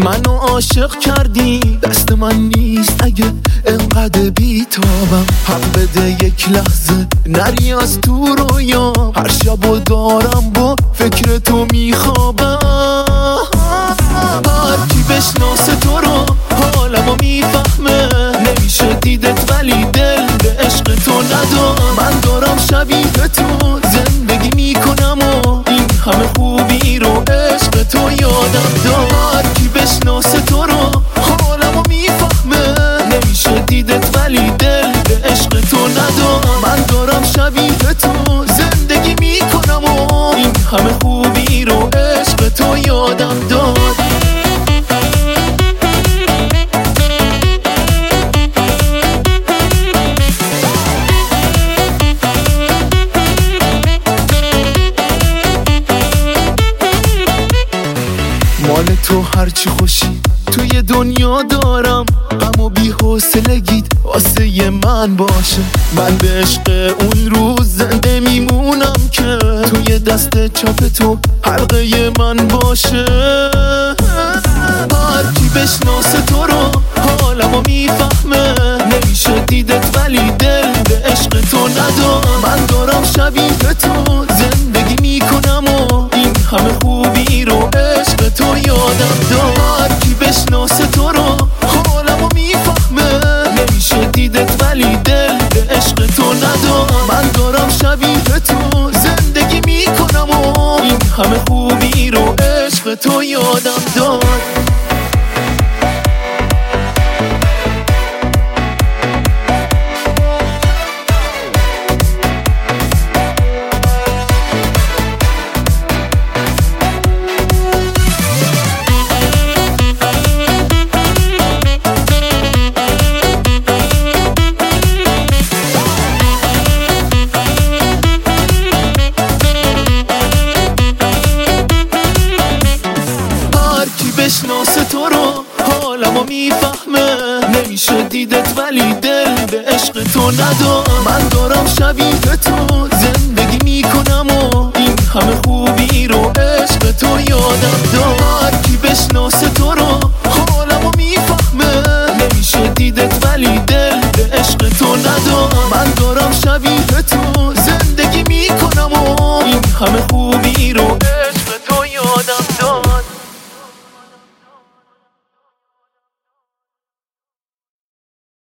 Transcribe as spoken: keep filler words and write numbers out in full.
منو عاشق کردی، دست من نیست اگه انقدر بیتابم. حق بده یک لحظه نری از تو رویام، هر شب و دارم با فکر تو میخوابم. هر کی بشناسه تو رو حالمو میفهمه، نمیشه دیدت ولی دل به عشق تو ندارم. من دارم شبیه تو زندگی میکنم و این همه خوبی رو عشق تو یادم داد. هر کی بشناسه تو رو حالمو میفهمه، نمیشه دیدت ولی دل به عشق تو ندارم. من دارم شبیه تو زندگی میکنم و این همه خوبی رو عشق تو یادم داد. مال تو هرچی خوشی توی دنیا دارم، غم و بی حوصلگیت واسه من باشه. من به عشق اون روز زنده میمونم که توی دست چپ تو حلقه من باشه. هر کی بشناسه تو رو حالمو میفهمه، نمیشه دیدت ولی دل به عشق تو ندارم. من دارم شبیه تو زندگی میکنم و این همه خوبی رو عشق تو یادم داد. هر کی بشناسه تو رو حالمو میفهمه، نمیشه دیدت ولی دل به عشق تو ندارم. من دارم شبیه تو زندگی میکنم و این همه خوبی رو عشق تو یادم داد. بشناسه تو رو حالمو میفهمه، نمیشه دیدت ولی دل به عشق تو ندارم. من دارم شبیه تو زندگی میکنم و این همه خوبی رو عشق تو یادم